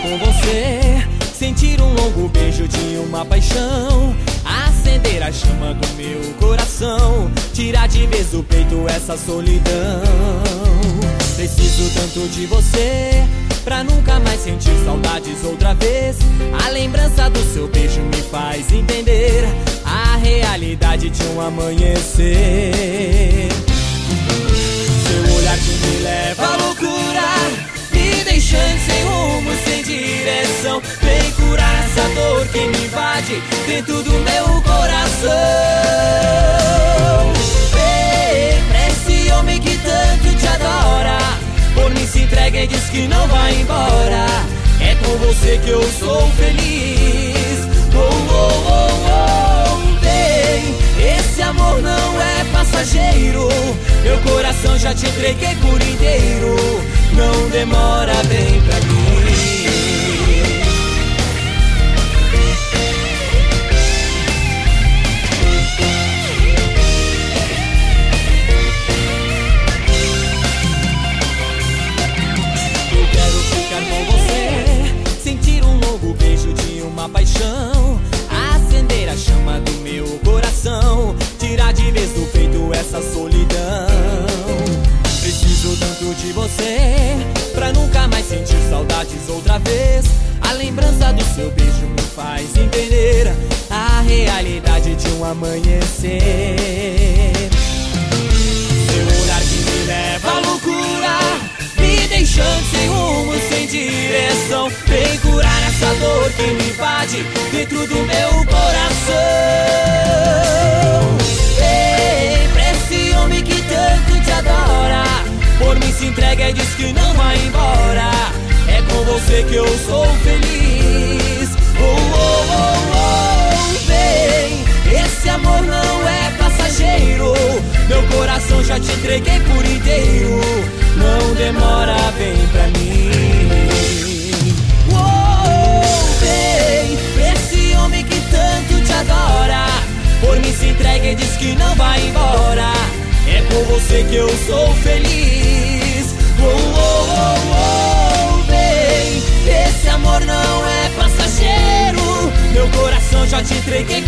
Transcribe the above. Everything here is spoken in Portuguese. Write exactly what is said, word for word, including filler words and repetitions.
com você, sentir um longo beijo de uma paixão, acender a chama do meu coração, tirar de vez do peito essa solidão. Preciso tanto de você pra nunca mais sentir saudades outra vez. A lembrança do seu beijo me faz entender a realidade de um amanhecer. Seu olhar que me leva à loucura, me deixando sem rumo, sem direção. Vem curar essa dor que me invade dentro do meu coração. Vem pra esse homem que tanto te adora, por mim se entrega e diz que não vai embora. É com você que eu sou feliz. Oh, oh, oh, oh. Vem, esse amor não é passageiro, meu coração já te entreguei por inteiro. Não demora, vem pra mim. Eu quero ficar com você, sentir um longo beijo de uma paixão, acender a chama do meu coração, tirar de vez do peito essa solidão. Preciso tanto de você pra nunca mais sentir saudades outra vez. A lembrança do seu beijo me faz entender a realidade de um amanhecer. Seu olhar que me leva à loucura, me deixando sem rumo, sem direção. Vem curar essa dor que me invade dentro do meu coração. Vem pra esse homem que tanto te adora, por mim se entrega e diz que não vai embora. É com você que eu sou feliz. Oh, oh, oh, oh. Vem, esse amor não é passageiro, meu coração já te entreguei por inteiro. Não demora, vem pra mim. Oh, vem, esse homem que tanto te adora, por mim se entrega e diz que não vai embora. É com você que eu sou feliz. Oh, oh, oh, oh. Vem, esse amor não é passageiro, meu coração já te entreguei